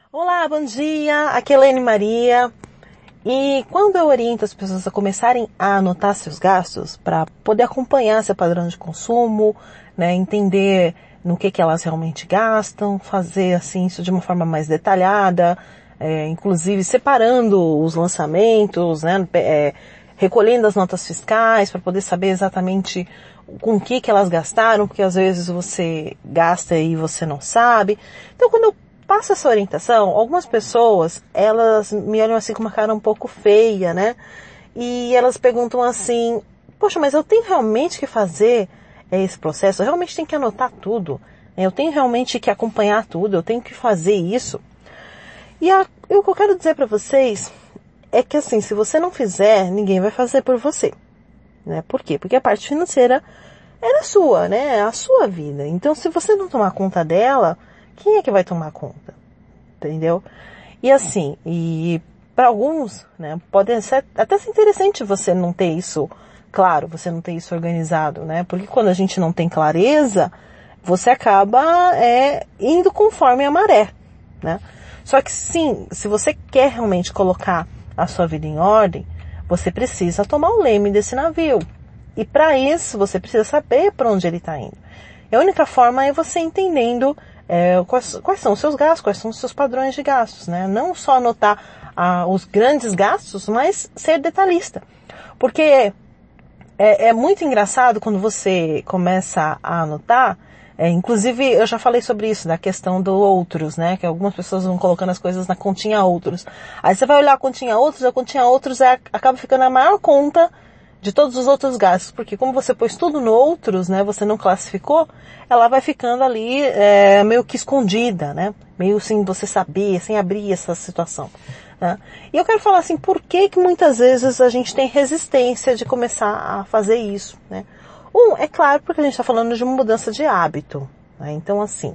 Olá, bom dia, aqui é Elaine Maria. E quando eu oriento as pessoas a começarem a anotar seus gastos para poder acompanhar seu padrão de consumo, né, entender no que elas realmente gastam, fazer assim isso de uma forma mais detalhada, inclusive separando os lançamentos, né, recolhendo as notas fiscais para poder saber exatamente com o que elas gastaram, porque às vezes você gasta e você não sabe. Então quando eu passo essa orientação, algumas pessoas, elas me olham assim com uma cara um pouco feia, né? E elas perguntam assim, poxa, mas eu tenho realmente que fazer esse processo? Eu realmente tenho que anotar tudo? Eu tenho realmente que acompanhar tudo? Eu tenho que fazer isso? E o que eu quero dizer para vocês é que assim, se você não fizer, ninguém vai fazer por você, né? Por quê? Porque a parte financeira é sua, né? É a sua vida. Então, se você não tomar conta dela, quem é que vai tomar conta? Entendeu? E assim, para alguns, né, pode até ser interessante você não ter isso claro, você não ter isso organizado, né? Porque quando a gente não tem clareza, você acaba indo conforme a maré, né? Só que sim, se você quer realmente colocar a sua vida em ordem, você precisa tomar o leme desse navio. E para isso, você precisa saber para onde ele está indo. E a única forma é você entendendo quais são os seus gastos, quais são os seus padrões de gastos, né? Não só anotar os grandes gastos, mas ser detalhista. Porque é muito engraçado quando você começa a anotar, inclusive eu já falei sobre isso, da questão do outros, né? Que algumas pessoas vão colocando as coisas na continha outros. Aí você vai olhar a continha outros acaba ficando a maior conta de todos os outros gastos, porque como você pôs tudo no outros, né, você não classificou, ela vai ficando ali meio que escondida, né, meio sem você saber, sem abrir essa situação, né? E eu quero falar assim, por que muitas vezes a gente tem resistência de começar a fazer isso, né? É claro, porque a gente está falando de uma mudança de hábito, né? Então assim,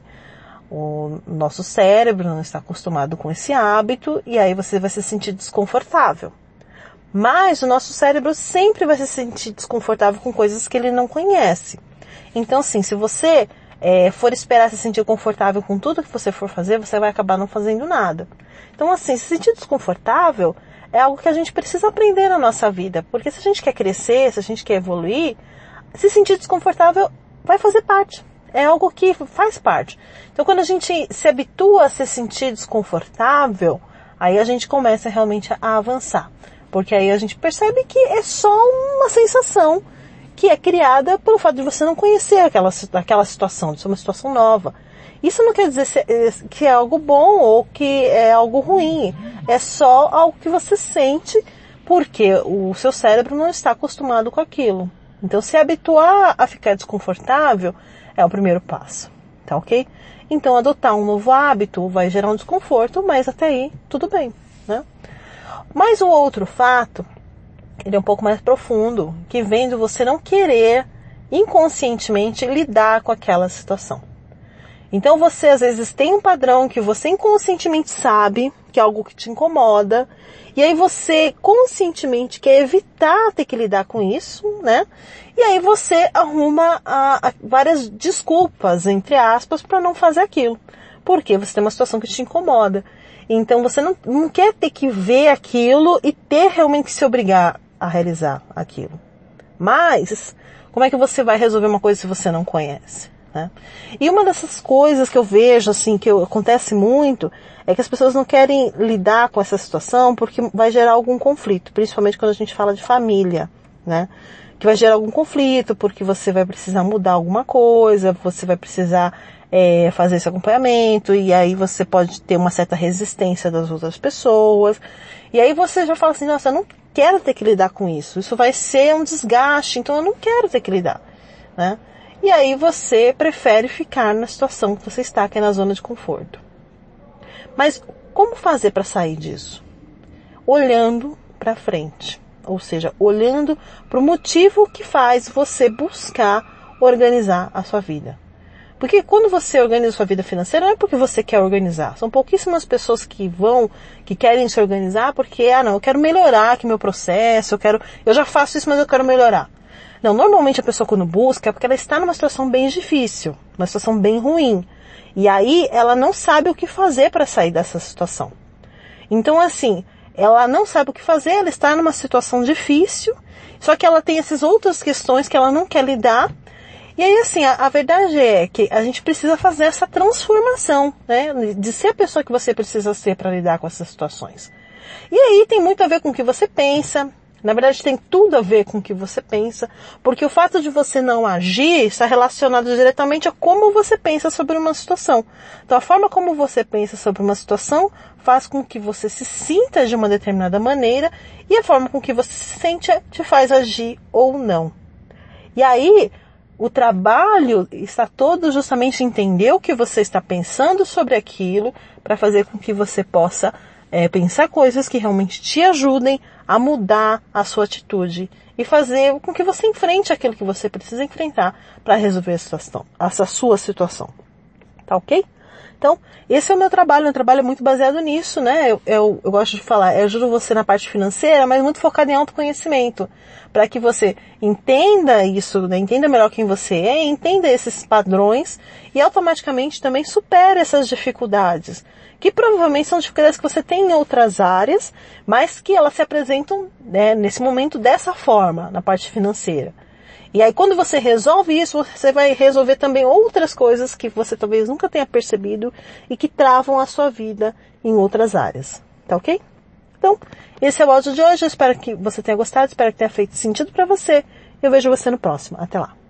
o nosso cérebro não está acostumado com esse hábito e aí você vai se sentir desconfortável. Mas o nosso cérebro sempre vai se sentir desconfortável com coisas que ele não conhece. Então, assim, se você for esperar se sentir confortável com tudo que você for fazer, você vai acabar não fazendo nada. Então, assim, se sentir desconfortável é algo que a gente precisa aprender na nossa vida. Porque se a gente quer crescer, se a gente quer evoluir, se sentir desconfortável vai fazer parte. É algo que faz parte. Então, quando a gente se habitua a se sentir desconfortável, aí a gente começa realmente a avançar. Porque aí a gente percebe que é só uma sensação que é criada pelo fato de você não conhecer aquela situação, de ser uma situação nova. Isso não quer dizer que é algo bom ou que é algo ruim. É só algo que você sente porque o seu cérebro não está acostumado com aquilo. Então, se habituar a ficar desconfortável é o primeiro passo, tá ok? Então, adotar um novo hábito vai gerar um desconforto, mas até aí tudo bem, né? Mas o outro fato, ele é um pouco mais profundo, que vem de você não querer inconscientemente lidar com aquela situação. Então você às vezes tem um padrão que você inconscientemente sabe, que é algo que te incomoda, e aí você conscientemente quer evitar ter que lidar com isso, né? E aí você arruma várias desculpas, entre aspas, para não fazer aquilo. Porque você tem uma situação que te incomoda. Então você não quer ter que ver aquilo e ter realmente que se obrigar a realizar aquilo. Mas, como é que você vai resolver uma coisa se você não conhece, né? E uma dessas coisas que eu vejo, assim, que acontece muito, é que as pessoas não querem lidar com essa situação porque vai gerar algum conflito, principalmente quando a gente fala de família, né? Que vai gerar algum conflito porque você vai precisar mudar alguma coisa, você vai precisar fazer esse acompanhamento, e aí você pode ter uma certa resistência das outras pessoas, e aí você já fala assim, nossa, eu não quero ter que lidar com isso vai ser um desgaste, então eu não quero ter que lidar, né? E aí você prefere ficar na situação que você está, que é na zona de conforto. Mas como fazer para sair disso? Olhando para frente, ou seja, olhando para o motivo que faz você buscar organizar a sua vida. Porque quando você organiza a sua vida financeira, não é porque você quer organizar. São pouquíssimas pessoas que querem se organizar porque, não, eu quero melhorar aqui meu processo, eu já faço isso, mas eu quero melhorar. Não, normalmente a pessoa quando busca é porque ela está numa situação bem difícil, uma situação bem ruim. E aí ela não sabe o que fazer para sair dessa situação. Então assim, ela não sabe o que fazer, ela está numa situação difícil, só que ela tem essas outras questões que ela não quer lidar. E aí assim, a verdade é que a gente precisa fazer essa transformação, né? De ser a pessoa que você precisa ser para lidar com essas situações. E aí tem muito a ver com o que você pensa. Na verdade tem tudo a ver com o que você pensa, porque o fato de você não agir está relacionado diretamente a como você pensa sobre uma situação. Então a forma como você pensa sobre uma situação faz com que você se sinta de uma determinada maneira, e a forma com que você se sente te faz agir ou não. E aí o trabalho está todo justamente em entender o que você está pensando sobre aquilo, para fazer com que você possa pensar coisas que realmente te ajudem a mudar a sua atitude e fazer com que você enfrente aquilo que você precisa enfrentar para resolver essa sua situação. Tá ok? Então, esse é o meu trabalho. Meu trabalho é muito baseado nisso, né? Eu gosto de falar, eu ajudo você na parte financeira, mas muito focado em autoconhecimento, para que você entenda isso, né? Entenda melhor quem você é, entenda esses padrões e automaticamente também supere essas dificuldades, que provavelmente são dificuldades que você tem em outras áreas, mas que elas se apresentam, né, nesse momento dessa forma, na parte financeira. E aí quando você resolve isso, você vai resolver também outras coisas que você talvez nunca tenha percebido e que travam a sua vida em outras áreas. Tá ok? Então, esse é o áudio de hoje. Eu espero que você tenha gostado, espero que tenha feito sentido para você. Eu vejo você no próximo. Até lá.